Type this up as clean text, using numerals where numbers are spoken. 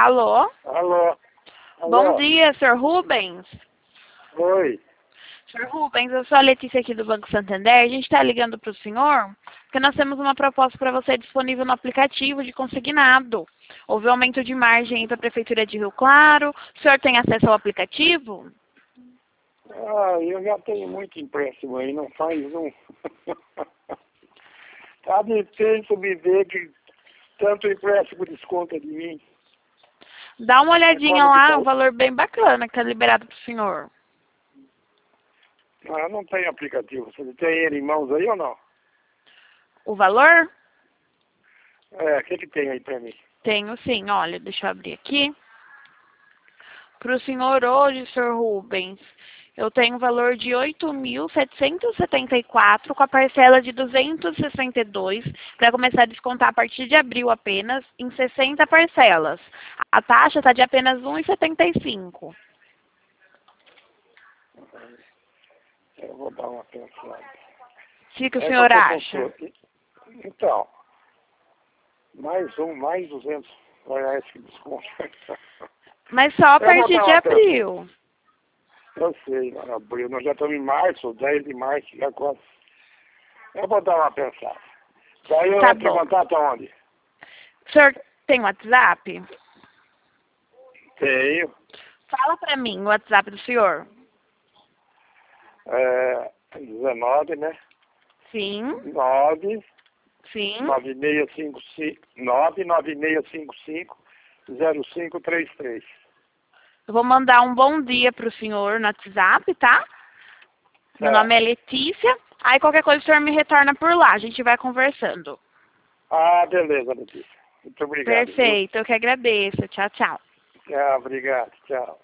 Alô? Alô? Bom Alô? dia, Sr. Rubens. Oi. Sr. Rubens, eu sou a Letícia aqui do Banco Santander. A gente está ligando para o senhor porque nós temos uma proposta para você disponível no aplicativo de consignado. Houve aumento de margem para a Prefeitura de Rio Claro. O senhor tem acesso ao aplicativo? Eu já tenho muito empréstimo aí, não faz um. Tá difícil me ver que tanto empréstimo desconta de mim. Dá uma olhadinha Como que lá, tá? um valor bem bacana que está liberado para o senhor. Eu não tenho aplicativo. Você tem ele em mãos aí ou não? O valor? O que tem aí pra mim? Tenho sim, olha, deixa eu abrir aqui. Para o senhor hoje, Sr. Rubens, eu tenho um valor de 8.774 com a parcela de 262 para começar a descontar a partir de abril apenas em 60 parcelas. A taxa está de apenas 1,75. Eu vou dar uma pensada. O que o senhor acha? Então, mais 200 reais que desconto. Mas só a Eu vou partir dar de uma abril. Eu sei, abril. Nós já estamos em março, 10 de março, já quase. Eu vou dar uma pensada. Daí eu Tá entro em bom. contato aonde? O senhor tem WhatsApp? Tenho. Fala para mim o WhatsApp do senhor. 19, né? Sim, 9, sim. 9655 0533. Eu vou mandar um bom dia para o senhor no WhatsApp, tá? Meu nome é Letícia. Aí qualquer coisa o senhor me retorna por lá. A gente vai conversando. Beleza, Letícia. Muito obrigado. Perfeito. Eu que agradeço. Tchau, tchau. Obrigado. Tchau.